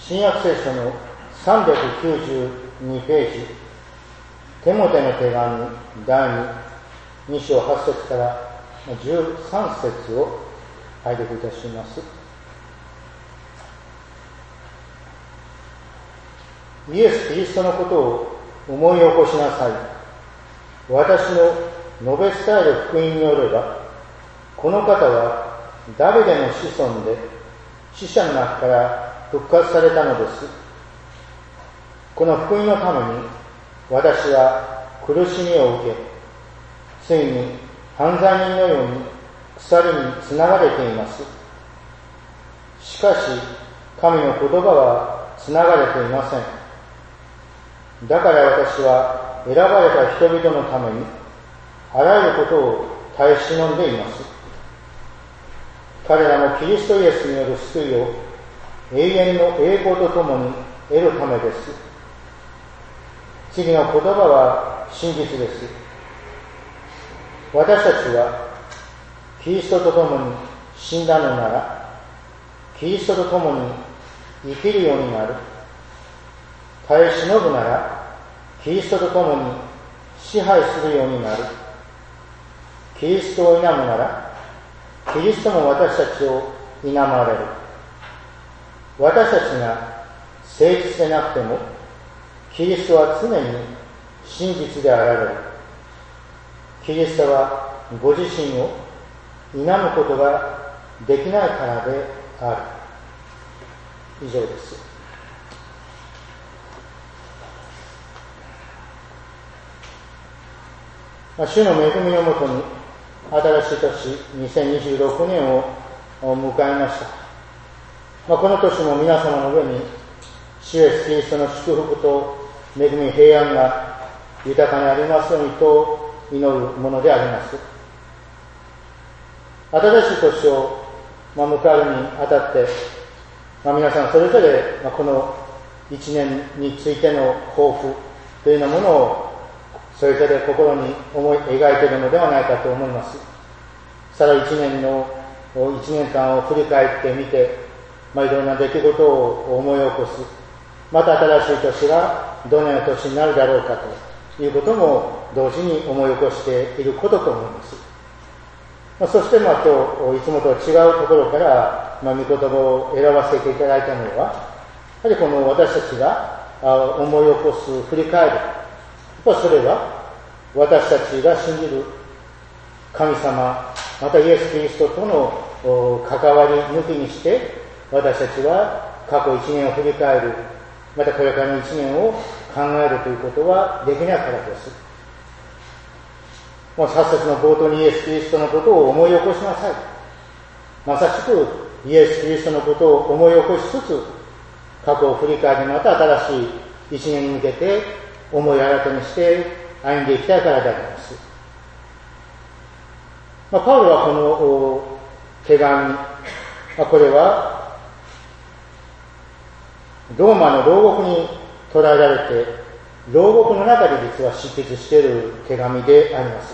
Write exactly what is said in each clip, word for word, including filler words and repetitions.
新約聖書のさんびゃくきゅうじゅうにページ、テモテの手紙だいに、に章はち節からじゅうさん節を拝読いたします。イエス・キリストのことを思い起こしなさい。私の述べ伝える福音によれば、この方はダビデの子孫で死者の中から復活されたのです。この福音のために私は苦しみを受け、ついに犯罪人のように鎖につながれています。しかし神の言葉はつながれていません。だから私は選ばれた人々のためにあらゆることを耐え忍んでいます。彼らもキリストイエスによる救いを永遠の栄光とともに得るためです。次の言葉は真実です。私たちはキリストとともに死んだのなら、キリストとともに生きるようになる。耐え忍ぶなら、キリストとともに支配するようになる。キリストを否むなら、キリストも私たちを否まれる。私たちが誠実でなくても、キリストは常に真実であられる。キリストはご自身を否むことができないからである。以上です。主の恵みのもとに新しい年にせんにじゅうろくねんを迎えました。まあ、この年も皆様の上に主イエスキリストの祝福と恵み平安が豊かにありますようにと祈るものであります。新しい年を迎えるにあたって、まあ、皆さんそれぞれこの一年についての抱負というようなものをそれぞれ心に思い描いているのではないかと思います。さらに一年の一年間を振り返ってみて、まあ、いろんな出来事を思い起こす。また新しい年がどのような年になるだろうかということも同時に思い起こしていることと思います。まあ、そしてまあ今日いつもと違うところから、まあ、御言葉を選ばせていただいたのは、やはりこの私たちが思い起こす、振り返る。それは私たちが信じる神様、またイエス・キリストとの関わり抜きにして、私たちは過去一年を振り返る、またこれからの一年を考えるということはできないからです。もうさっ節の冒頭にイエス・キリストのことを思い起こしなさい。まさしくイエス・キリストのことを思い起こしつつ、過去を振り返り、また新しい一年に向けて思い新たにして歩んでいきたいからであります。まあ、パウロはこの手紙、まあ、これはローマの牢獄に捕らえられて、牢獄の中で実は執筆している手紙であります。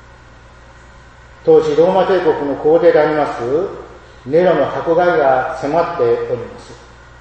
当時ローマ帝国の皇帝でありますネロの迫害が迫っております。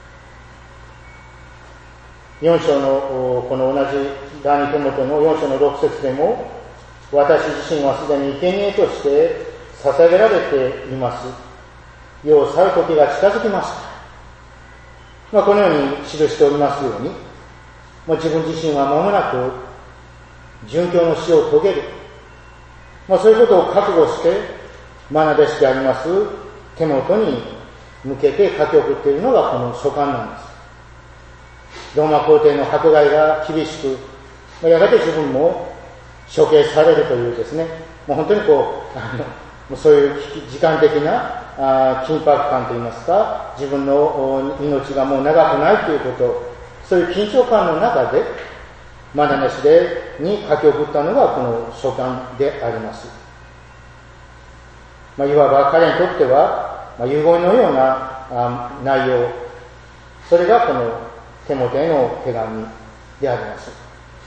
よん章のこの同じ第二テモテのよん章のろく節でも、私自身はすでに生贄として捧げられています。世を去る時が近づきました。まあ、このように記しておりますように、まあ、自分自身は間もなく殉教の死を遂げる。まあ、そういうことを覚悟して、愛弟子でありますテモテに向けて書き送っているのがこの書簡なんです。ローマ皇帝の迫害が厳しく、やがて自分も処刑されるというですね、もう本当にこう、あのそういう時間的なあ緊迫感といいますか、自分の命がもう長くないということ、そういう緊張感の中で、愛弟子でに書き送ったのがこの書簡であります。まあ、いわば彼にとっては、まあ、遺言のようなあ内容、それがこのテモテへの手紙であります。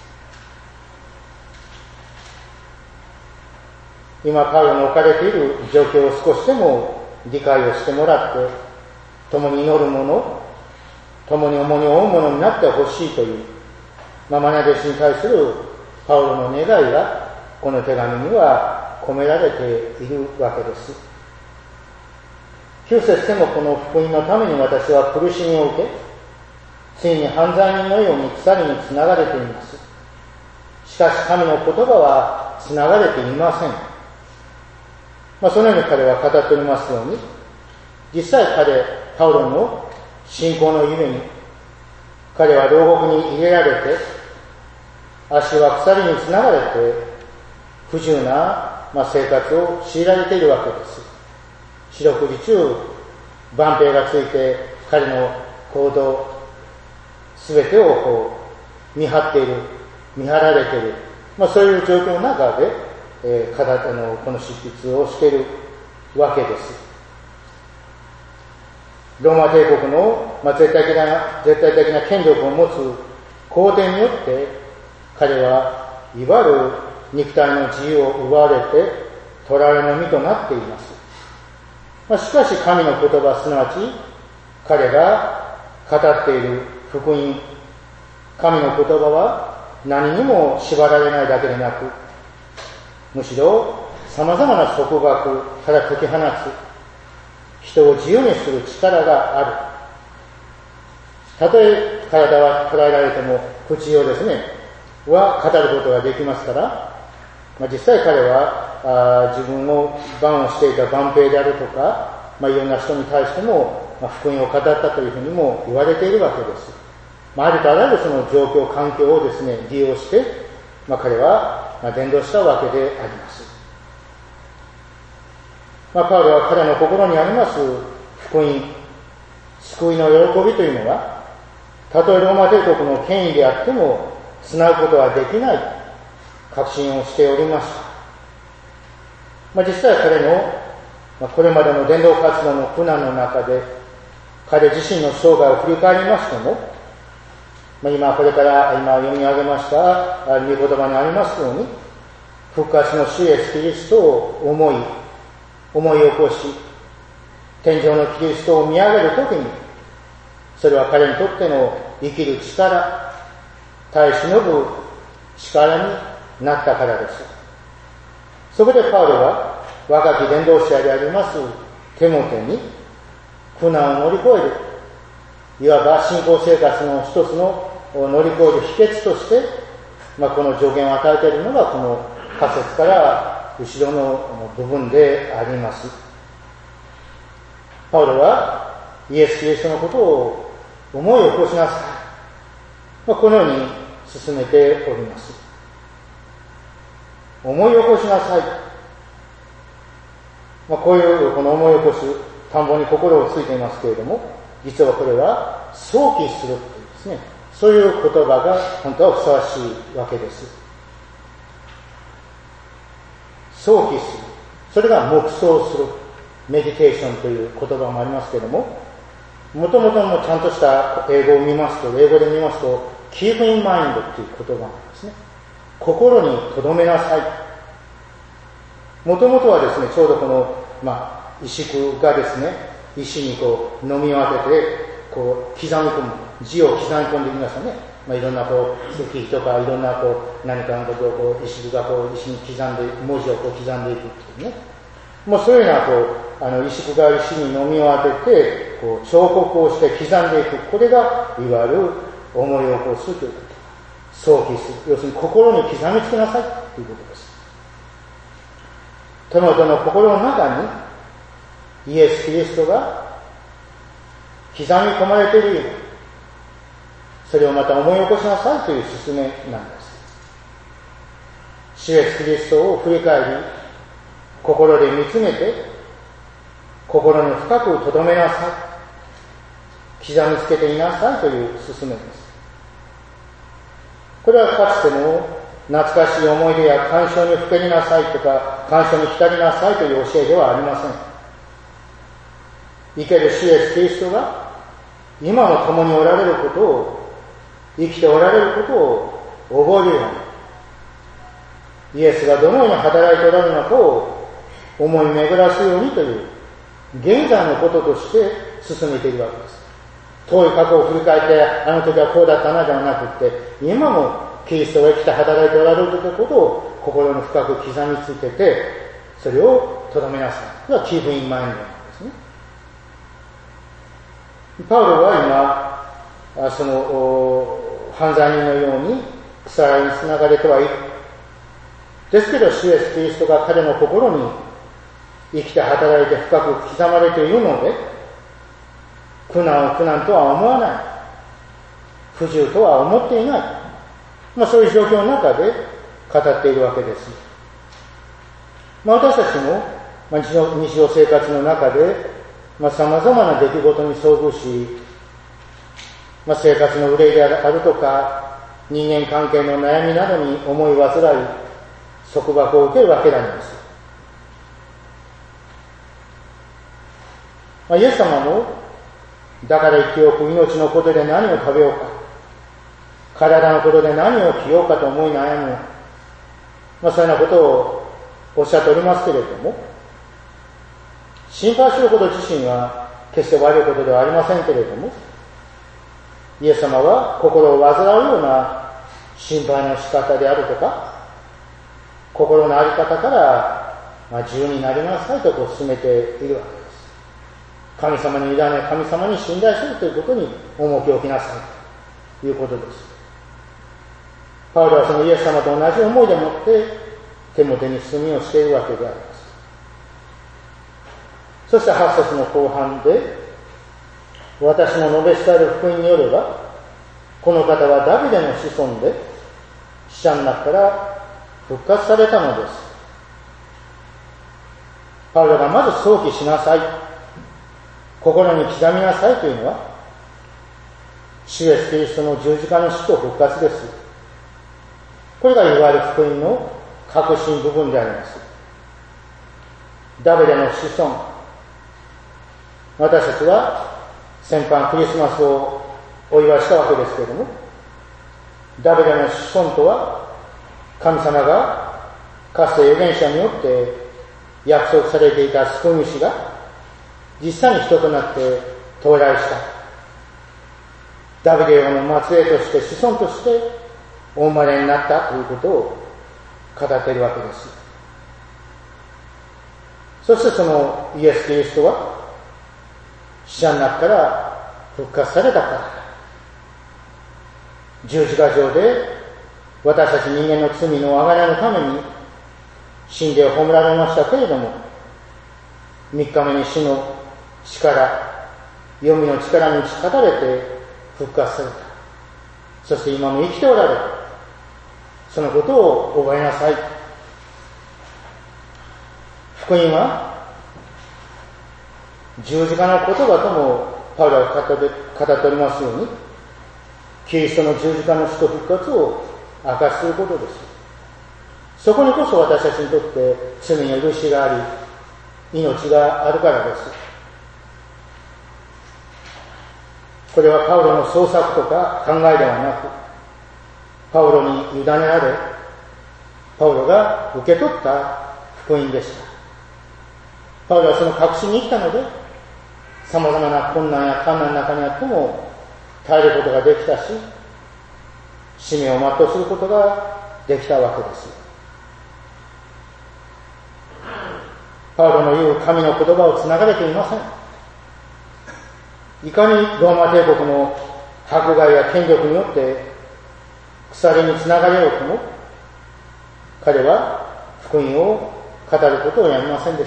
今パウロの置かれている状況を少しでも理解をしてもらって、共に祈る者、 共に重荷を負うものになってほしいという、まあ、愛弟子に対するパウロの願いがこの手紙には込められているわけです。きゅう節でもこの福音のために私は苦しみを受け、ついに犯罪人のように鎖につながれています。しかし神の言葉はつながれていません。まあ、そのように彼は語っておりますように、実際彼、パウロの信仰の夢に、彼は牢獄に入れられて、足は鎖につながれて、不自由な、まあ、生活を強いられているわけです。四六時中、万兵がついて彼の行動、すべてをこう見張っている、見張られている、まあ、そういう状況の中で、えー、あのこの執筆をしているわけです。ローマ帝国の、まあ、絶対的な、絶対的な権力を持つ皇帝によって、彼はいわゆる肉体の自由を奪われて、囚われの身となっています。まあ、しかし神の言葉、すなわち彼が語っている福音、神の言葉は何にも縛られないだけでなく、むしろ様々な束縛から解き放つ、人を自由にする力がある。たとえ体は捉えられても口をですね、は語ることができますから、まあ、実際彼はあ自分の番をしていた万兵であるとか、まあ、いろんな人に対しても、まあ、福音を語ったというふうにも言われているわけです。まあ、ありとあらゆるその状況、環境をですね、利用して、まあ、彼は伝道したわけであります。まあ、パウロは彼の心にあります福音、救いの喜びというのは、たとえローマ帝国の権威であっても、つなぐことはできない確信をしておりました。まあ、実際彼の、まあ、これまでの伝道活動の苦難の中で、彼自身の生涯を振り返りましても、まあ、今これから今読み上げました御言葉にありますように、復活の主イエスキリストを思い、思い起こし、天上のキリストを見上げるときに、それは彼にとっての生きる力、耐え忍ぶ力になったからです。そこでパウロは若き伝道者でありますテモテに苦難を乗り越える、いわば信仰生活の一つの乗り越える秘訣として、まあ、この助言を与えているのがこの仮説から後ろの部分であります。パウロはイエス・キリストのことを思い起こしなさい、まあ、このように進めております。思い起こしなさい、まあ、こういうこの思い起こす単語に心をついていますけれども、実はこれは想起するというですね、そういう言葉が本当はふさわしいわけです。想起する、それが黙想する、メディテーションという言葉もありますけれども、もともとのちゃんとした英語を見ますと、英語で見ますと、keep in mind という言葉なんですね。心に留めなさい。もともとはですね、ちょうどこの、まあ、石工がですね、石にこう飲み分けて、こう刻み込む、字を刻み込んでみましたね。まあ、いろんなこう石碑とかいろんなこう何かのことをこう石工がこう石に刻んで、文字をこう刻んでいくっていうね。もうそういうようなこうあの石工が石に飲みを当てて、こう彫刻をして刻んでいく。これがいわゆる思い起こすということ。想起する。要するに心に刻みつけなさいということです。テモテの心の中にイエス・キリストが刻み込まれているように、それをまた思い起こしなさいという勧めなんです。主イエス・キリストを振り返り、心で見つめて、心に深く留めなさい。刻みつけていなさいという勧めです。これはかつての懐かしい思い出や感傷にふけりなさいとか、感傷に浸りなさいという教えではありません。生ける主イエス・キリストが今も共におられることを、生きておられることを覚えるように、イエスがどのように働いておられるのかを思い巡らすようにという現在のこととして進めているわけです。 遠い過去を振り返って、あの時はこうだったなではなくって、今もキリストが生きて働いておられるということを心に深く刻みつけて、それをとどめなさい。それは Keep in mind なんですね。パウロは今、その犯罪人のように腐らにつながれてはいる。ですけど、主イエスキリストが彼の心に生きて働いて深く刻まれているので、苦難を苦難とは思わない。不自由とは思っていない。まあそういう状況の中で語っているわけです。まあ私たちも、まあ、日常、日常生活の中で、まあ様々な出来事に遭遇し、まあ生活の憂いであるとか、人間関係の悩みなどに思い煩い、束縛を受けるわけなんです。まあ、イエス様も、だから生きおく命のことで何を食べようか、体のことで何を着ようかと思い悩む、まあそういうようなことをおっしゃっておりますけれども、心配すること自身は決して悪いことではありませんけれども、イエス様は心を煩うような心配の仕方であるとか、心の在り方から、まあ、自由になりなさいとこう進めているわけです。神様に委ね、神様に信頼するということに重きを置きなさいということです。パウロはそのイエス様と同じ思いでもってテモテに進みをしているわけであります。そしてはち節の後半で、私の述べ伝える福音によれば、この方はダビデの子孫で死者の中から復活されたのです。パウロがまず想起しなさい、心に刻みなさいというのは、主イエスキリストの十字架の死と復活です。これがいわゆる福音の核心部分であります。ダビデの子孫、私たちは先般クリスマスをお祝いしたわけですけれども、ダビデの子孫とは、神様がかつて預言者によって約束されていた救い主が実際に人となって到来したダビデ王の末裔として子孫としてお生まれになったということを語っているわけです。そしてそのイエス・キリストは死者の中から復活されたから、十字架上で私たち人間の罪の贖いのために死んで葬られましたけれども、三日目に死の力、黄泉の力に打ち勝たれて復活された。そして今も生きておられる。そのことを覚えなさい。福音は十字架の言葉ともパウロが語って、語っておりますように、キリストの十字架の死と復活を明かしすることです。そこにこそ私たちにとって罪の許しがあり、命があるからです。これはパウロの創作とか考えではなく、パウロに委ねられ、パウロが受け取った福音でした。パウロはその確信に生きたので、様々な困難や困難の中にあっても耐えることができたし、使命を全うすることができたわけです。パウロの言う神の言葉をつながれていません。いかにローマ帝国の迫害や権力によって鎖につながれようとも、彼は福音を語ることをやめませんでした。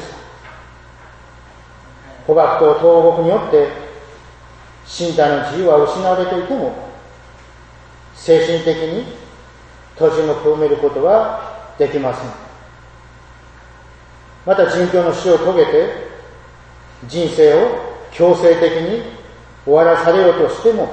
捕獲と投獄によって身体の自由は失われていても、精神的に閉じを埋めることはできません。また人教の死を遂げて人生を強制的に終わらされようとしても、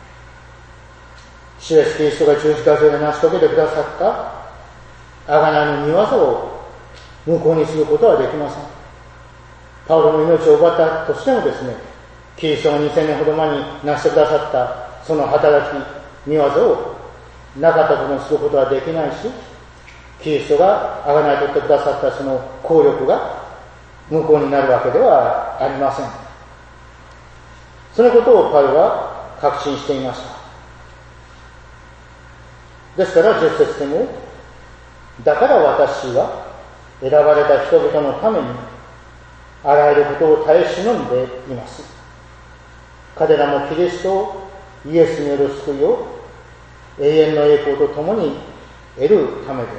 主イエスキリストが十字架上で成し遂げてくださった贖いの御業を無効にすることはできません。パウロの命を奪ったとしてもですね、キリストがにせんねんほど前に成してくださったその働き、御業をなかったことにすることはできないし、キリストが贖い取ってくださったその効力が無効になるわけではありません。そのことをパウロは確信していました。ですからじゅっ節でも、だから私は選ばれた人々のためにあらゆることを耐え忍んでいます。彼らもキリストイエスによる救いを永遠の栄光とともに得るためです。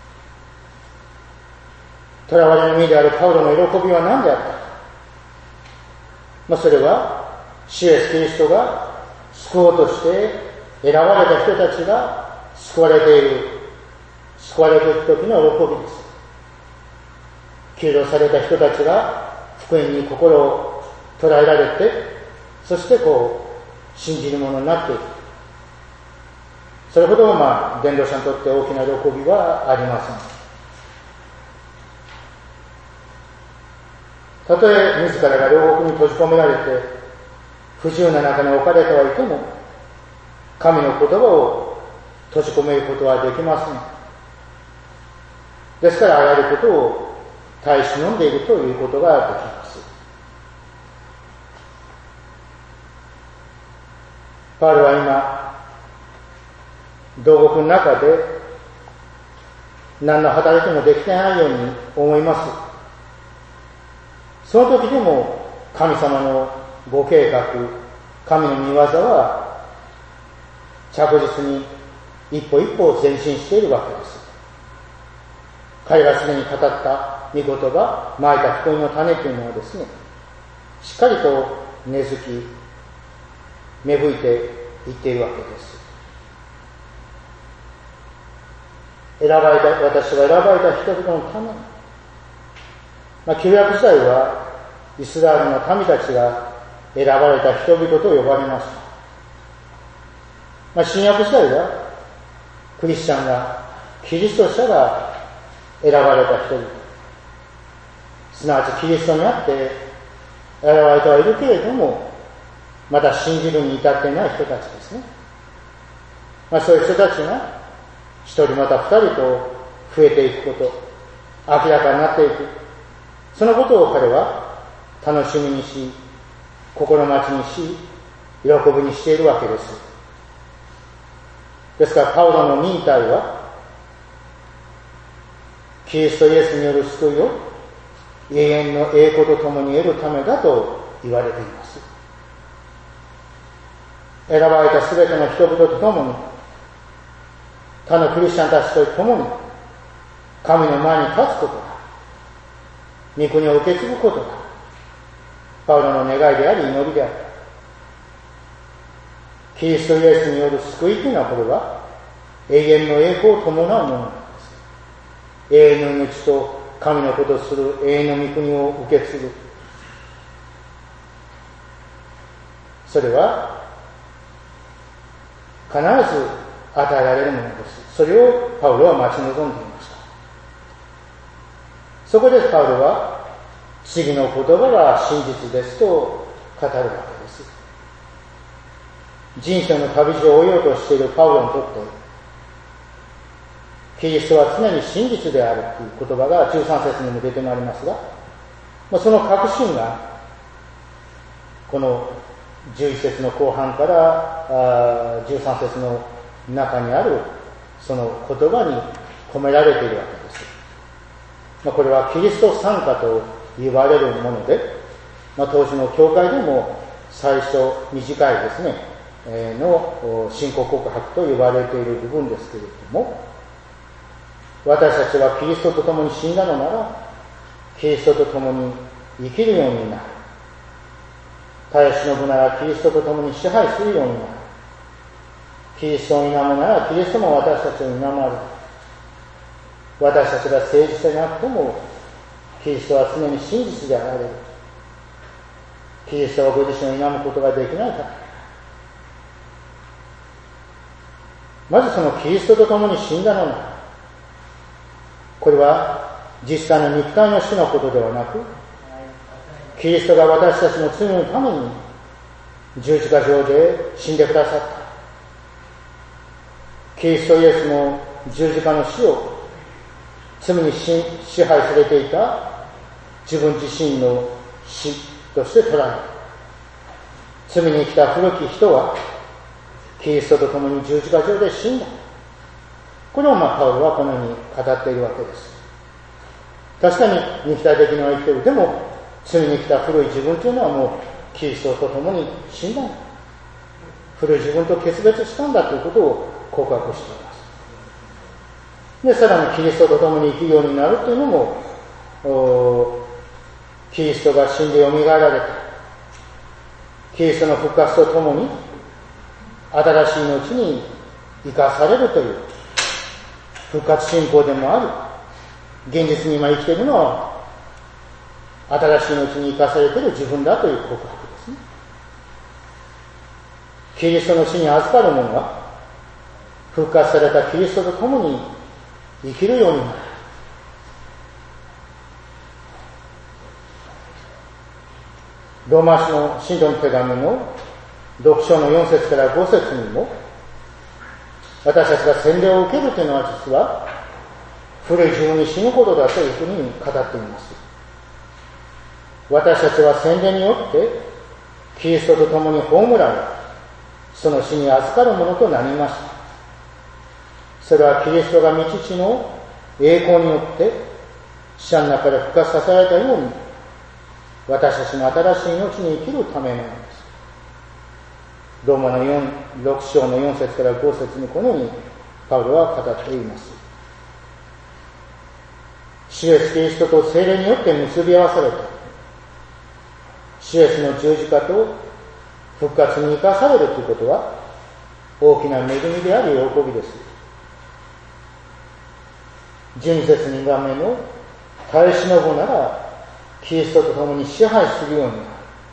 囚われの身であるパウロの喜びは何であったか。まあ、それは主イエスキリストが救おうとして選ばれた人たちが救われている、救われている時の喜びです。救助された人たちが福音に心を捉えられて、そしてこう信じるものになっていく。それほどまあ伝道者にとって大きな喜びはありません。たとえ自らが両国に閉じ込められて不自由な中に置かれてはいても、神の言葉を閉じ込めることはできません。ですからあらゆることを耐え忍んでいるということができます。パウロは今同国の中で何の働きもできてないように思います。その時でも神様のご計画、神の御業は着実に一歩一歩前進しているわけです。彼がすでに語った御言葉、まいた福音の種というのはですね、しっかりと根付き、芽吹いていっているわけです。選ばれた、私は選ばれた人々のために、まあ、旧約時代はイスラエルの民たちが選ばれた人々と呼ばれました。まあ、新約時代はクリスチャンが、キリスト者が選ばれた人々、すなわちキリストにあって選ばれてはいるけれども、まだ信じるに至っていない人たちですね。まあ、そういう人たちが一人また二人と増えていくこと、明らかになっていく、そのことを彼は楽しみにし、心待ちにし、喜びにしているわけです。ですからパウロの忍耐はキリストイエスによる救いを永遠の栄光とともに得るためだと言われています。選ばれたすべての人々とともに、他のクリスチャンたちと共に神の前に立つことだ、御国を受け継ぐことだ、パウロの願いであり祈りである。キリストイエスによる救いというのは、これは永遠の栄光を伴うものなんです。永遠の命と神のことをする永遠の御国を受け継ぐ。それは必ず与えられるものです。それをパウロは待ち望んでいました。そこでパウロは次の言葉が真実ですと語るわけです。人生の旅路を終えようとしているパウロにとって、キリストは常に真実であるという言葉がじゅうさん節にも出てまいりますが、その確信がこのじゅういち節の後半からじゅうさん節の中にあるその言葉に込められているわけです。これはキリスト賛歌と言われるもので、当時の教会でも最初短いですねの信仰告白と言われている部分ですけれども、私たちはキリストと共に死んだのならキリストと共に生きるようになる。耐え忍ぶならキリストと共に支配するようになる。キリストを否むならキリストも私たちを否まず。私たちが誠実でなくてもキリストは常に真実であられる。キリストはご自身を否むことができないから。まずそのキリストと共に死んだのなら、これは実際の肉体の死のことではなく、キリストが私たちの罪のために十字架上で死んでくださった。キリストイエスの十字架の死を罪に支配されていた自分自身の死として捉え、 罪に来た古き人はキリストと共に十字架上で死んだ。これをまあパウロはこのように語っているわけです。確かに肉体的には生きている。でも罪に来た古い自分というのはもうキリストと共に死んだんだ。古い自分と決別したんだということを告白しています。で、さらにキリストと共に生きるようになるというのも、キリストが死んでよみがえられた。キリストの復活とともに新しい命に生かされるという復活信仰でもある。現実に今生きているのは新しい命に生かされている自分だという告白ですね。キリストの死に預かる者は復活されたキリストと共に生きるようになる。ローマ書の信徒の手紙のろく章のよん節からご節にも、私たちが洗礼を受けるというのは実は古い自分に死ぬことだというふうに語っています。私たちは洗礼によってキリストと共に葬られ、その死に預かるものとなりました。それはキリストが御父の栄光によって死者の中から復活させられたように、私たちの新しい命に生きるためなのです。ローマのよん、ろく章のよん節からご節にこのようにパウロは語っています。主イエスキリストと聖霊によって結び合わされた。主イエスの十字架と復活に生かされるということは大きな恵みであり喜びです。じゅうに節にばんめの耐え忍ぶならキリストと共に支配するようになる。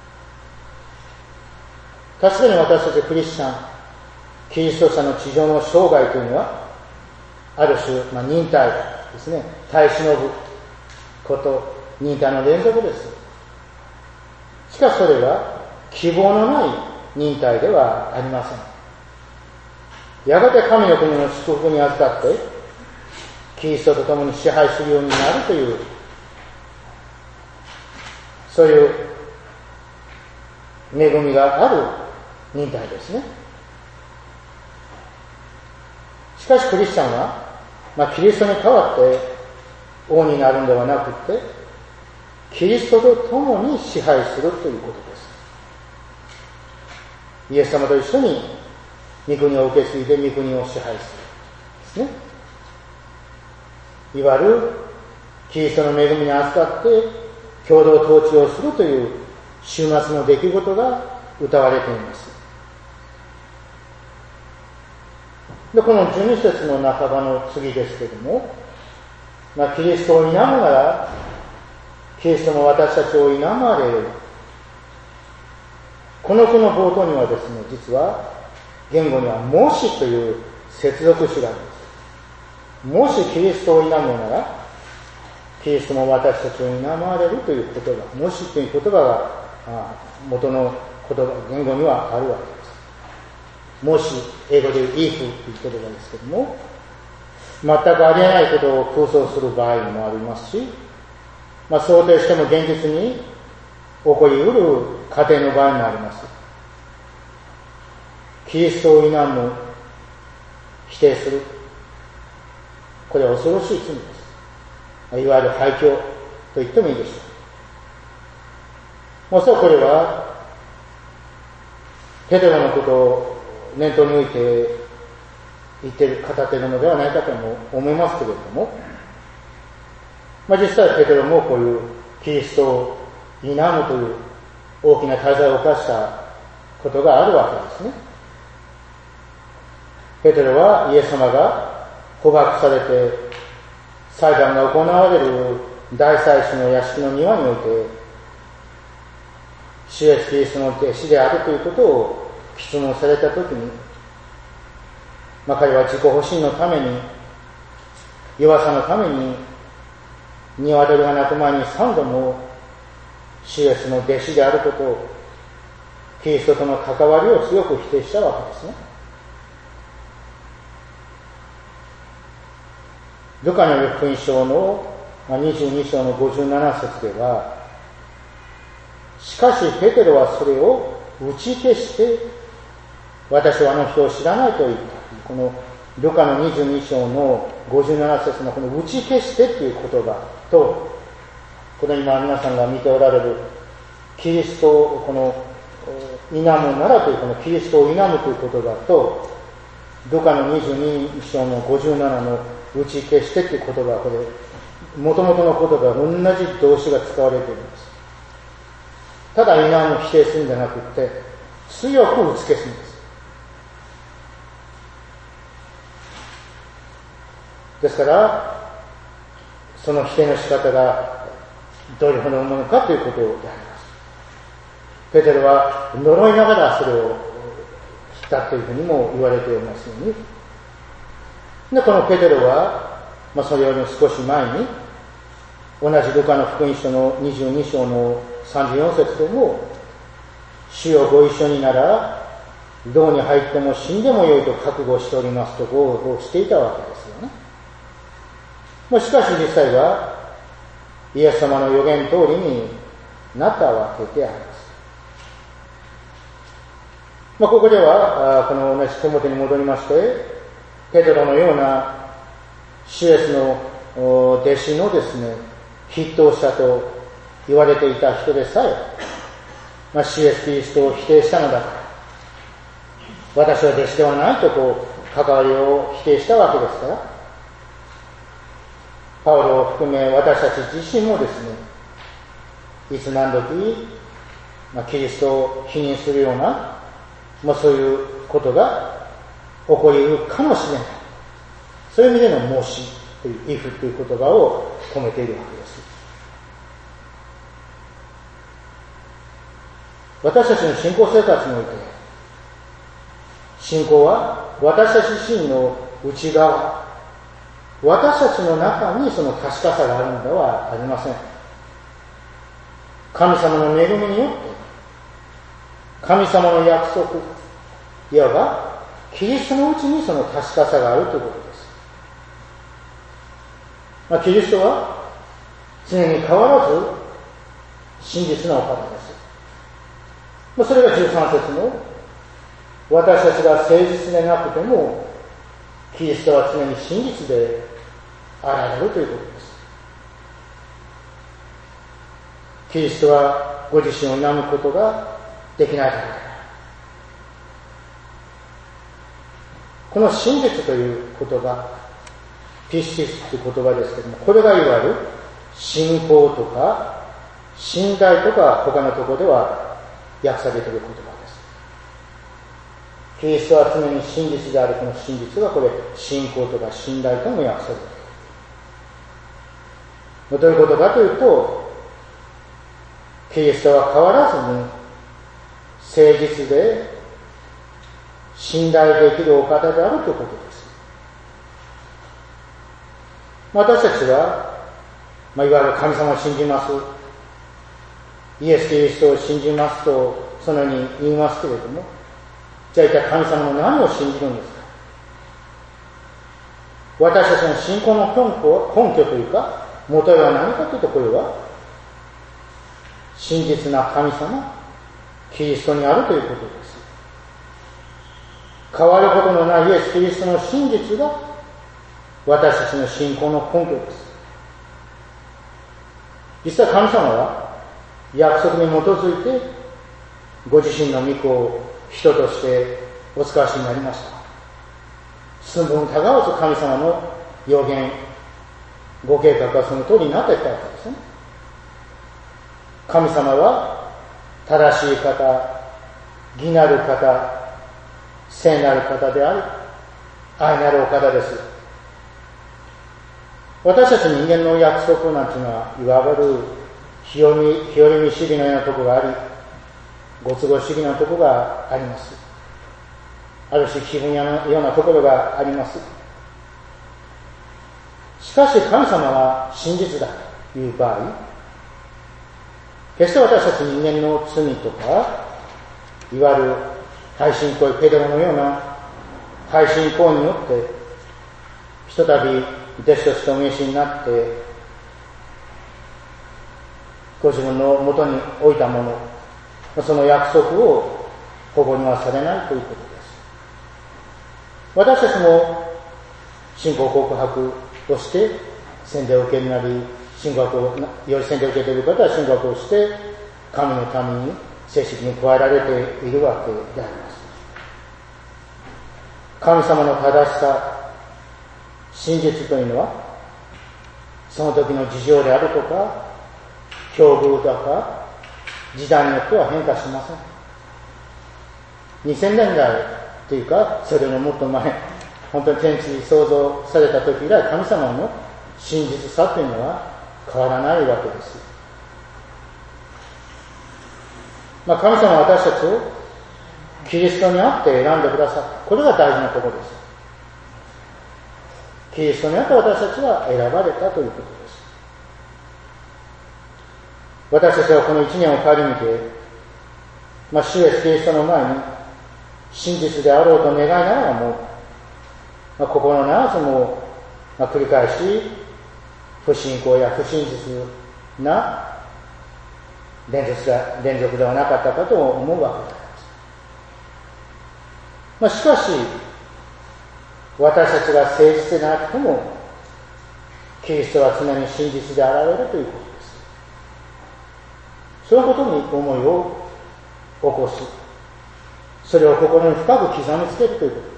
確かに私たちクリスチャン、キリスト者の地上の生涯というのはある種、まあ、忍耐ですね。耐え忍ぶこと、忍耐の連続です。しかしそれは希望のない忍耐ではありません。やがて神の国の祝福に預かってキリストと共に支配するようになるという、そういう恵みがある忍耐ですね。しかしクリスチャンは、まあ、キリストに代わって王になるんではなくて、キリストと共に支配するということです。イエス様と一緒に御国を受け継いで御国を支配するですね。いわゆるキリストの恵みに預かって共同統治をするという終末の出来事が謳われています。で、このじゅうに節の半ばの次ですけれども、まあ、キリストを否むならキリストも私たちを否まれる。この句の冒頭にはですね、実は言語にはもしという接続詞があります。もしキリストを否むならキリストも私たちを否まれるという言葉、もしという言葉が元の言葉、言語にはあるわけです。もし、英語で言う if という言葉ですけども、全くありえないことを空想する場合もありますし、まあ、想定しても現実に起こりうる過程の場合もあります。キリストを否む、否定する。これは恐ろしい罪です。いわゆる廃墟と言ってもいいでしょう。おそらくこれはペテロのことを念頭に置いて言ってる、語っているのではないかとも思いますけれども、まあ、実際ペテロもこういうキリストを否むという大きな大罪を犯したことがあるわけですね。ペテロはイエス様が捕獲されて裁判が行われる大祭司の屋敷の庭において主イエスキリストの弟子であるということを質問されたときに、まあ、彼は自己保身のために、弱さのために鶏が鳴く前に三度も主イエスの弟子であることを、キリストとの関わりを強く否定したわけですね。ルカによる福音書のにじゅうに章のごじゅうなな節では、しかしペテロはそれを打ち消して、私はあの人を知らないと言った。このルカのにじゅうに章のごじゅうなな節のこの打ち消してっていう言葉と、この今皆さんが見ておられるキリストをこの否むならというこのキリストを否むという言葉と、ルカのにじゅうに章のごじゅうななの打ち消してという言葉はこれ、元々の言葉は同じ動詞が使われているんです。ただ否む、否定するんじゃなくて、強く打ち消すんです。ですから、その否定の仕方がどれほどのものかということであります。ペテロは呪いながらそれをしたというふうにも言われていますように。で、このペテロは、まあ、それよりも少し前に、同じルカの福音書のにじゅうに章のさんじゅうよん節でも、主よご一緒になら、牢に入っても死んでもよいと覚悟しておりますと豪語していたわけですよね。まあ、しかし実際は、イエス様の予言通りになったわけであります。まあ、ここでは、この同じ手元に戻りまして、ペテロのような主イエスの弟子のですね、筆頭者と言われていた人でさえ、まあ、主イエスキリストを否定したのだから、私は弟子ではないとこう、関わりを否定したわけですから、パウロを含め私たち自身もですね、いつ何時、まあ、キリストを否認するような、まあ、そういうことが起こり得るかもしれない。そういう意味での申しという if という言葉を込めているわけです。私たちの信仰生活において、信仰は私たち自身の内側、私たちの中にその確かさがあるのではありません。神様の恵みによって、神様の約束、いわばキリストのうちにその確かさがあるということです。まあ、キリストは常に変わらず真実なお方です。まあ、それがじゅうさん節の私たちが誠実でなくてもキリストは常に真実であられるということです。キリストはご自身を否むことができないからだ。この真実という言葉、ピスティスという言葉ですけども、これがいわゆる信仰とか信頼とか他のところでは訳されている言葉です。キリストは常に真実であるこの真実がこれ信仰とか信頼とも訳されている。どういうことかというと、キリストは変わらずに誠実で信頼できるお方であるということです。私たちは、まあ、いわゆる神様を信じます、イエス・キリストを信じますとそのように言いますけれども、じゃあ一体神様の何を信じるんですか。私たちの信仰の根拠、根拠というか元は何かというと、これは真実な神様キリストにあるということです。変わることのないイエス・キリストの真実が私たちの信仰の根拠です。実は神様は約束に基づいてご自身の御子を人としてお使わしになりました。寸分たがわず神様の予言、ご計画はその通りになっていったわけですね。神様は正しい方、義なる方、聖なる方であり、愛なるお方です。私たち人間の約束なんていうのは、いわゆる日和見主義のようなところがあり、ご都合主義なところがあります。ある種気分屋のようなところがあります。しかし神様は真実だという場合、決して私たち人間の罪とか、いわゆる背信行為、ペテロのような背信行為によって、ひとたび弟子としてお召しになって、ご自分の元に置いたもの、その約束を保護にはされないということです。私たちも信仰告白をして洗礼を受けるなり、神学をより洗礼を受けている方は神学をして神の民に正式に加えられているわけであります。神様の正しさ、真実というのはその時の事情であるとか境遇とか時代によっては変化しません。にせんねんだいというかそれのもっと前、本当に天地創造された時以来、神様の真実さというのは変わらないわけです。まあ、神様は私たちをキリストにあって選んでくださった。これが大事なところです。キリストにあって私たちは選ばれたということです。私たちはこの一年を顧みて、まあ、主イエスキリストの前に真実であろうと願いながらも、まあ、心ならずも、まあ、繰り返し不信仰や不真実な連続だ連続ではなかったかと思うわけです。まあ、しかし私たちが誠実でなくてもキリストは常に真実であられるということです。そのことに思いを起こす、それを心に深く刻みつけるということです。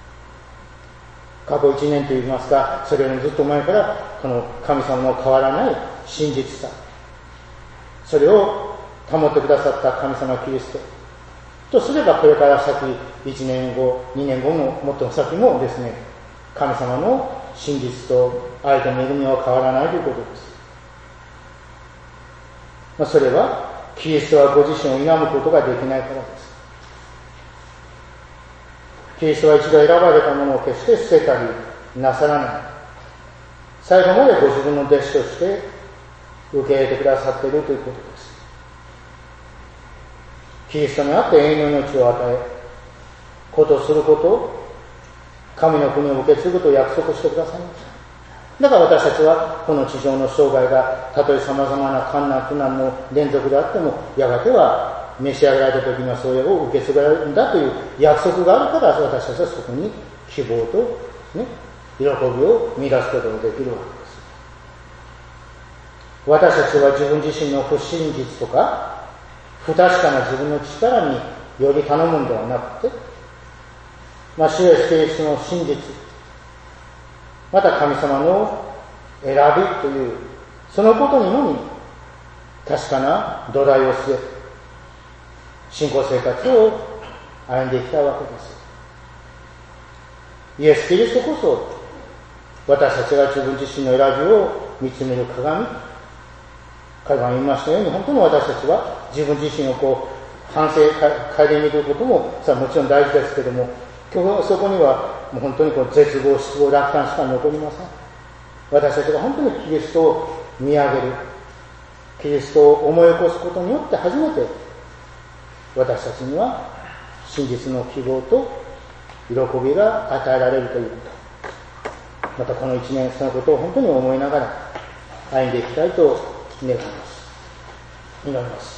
過去一年といいますか、それよりもずっと前からこの神様の変わらない真実さ、それを保ってくださった神様キリストとすれば、これから先いちねんご、にねんごももっと先もですね、神様の真実と愛と恵みは変わらないということです。まあ、それはキリストはご自身を否むことができないからです。キリストは一度選ばれたものを決して捨てたりなさらない。最後までご自分の弟子として受け入れてくださっているということです。キリストにあって永遠の命を与え、ことすることを、神の国を受け継ぐと約束してくださいました。だから私たちはこの地上の生涯がたとえ様々な困難苦難の連続であっても、やがては召し上げられた時にはそれを受け継がれるんだという約束があるから、私たちはそこに希望と、ね、喜びを見出すことができるわけです。私たちは自分自身の不真実とか不確かな自分の力により頼むんではなくて、まあ、主イエスキリストの真実、また神様の選びというそのことにのみ確かな土台を据え、信仰生活を歩んでいきたいわけです。イエス・キリストこそ私たちが自分自身の選びを見つめる鏡。彼が言いましたように、本当に私たちは自分自身をこう反省、顧みることもさあもちろん大事ですけれども、今日そこにはもう本当にこう絶望、失望、落胆しか残りません。私たちが本当にキリストを見上げる、キリストを思い起こすことによって初めて私たちには真実の希望と喜びが与えられるということ。またこの一年そのことを本当に思いながら歩んでいきたいと願います。祈ります。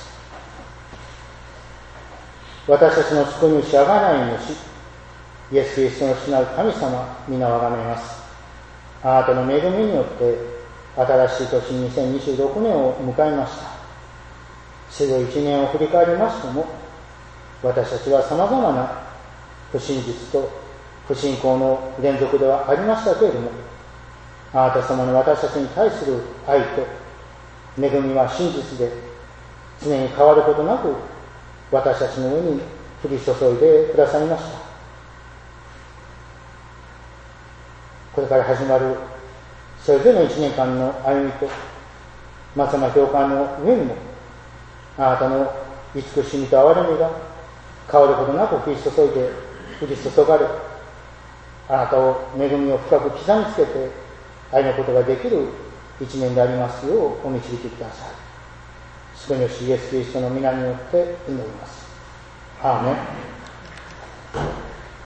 私たちの救い主、あがない主イエス・キリストの父なる神様、皆をあがめます。あなたの恵みによって新しい年にせんにじゅうろくねんを迎えました。すぐ一年を振り返りましても、私たちは様々な不真実と不信仰の連続ではありましたけれども、あなた様の私たちに対する愛と恵みは真実で常に変わることなく私たちの上に降り注いでくださいました。これから始まるそれぞれの一年間の歩みと松山教会の上にもあなたの慈しみと憐れみが変わることなく降り注いで降り注がれ、あなたを恵みを深く刻みつけて歩むことができる一年でありますようお導きください。救い主イエス・キリストの皆によって祈ります。アーメン。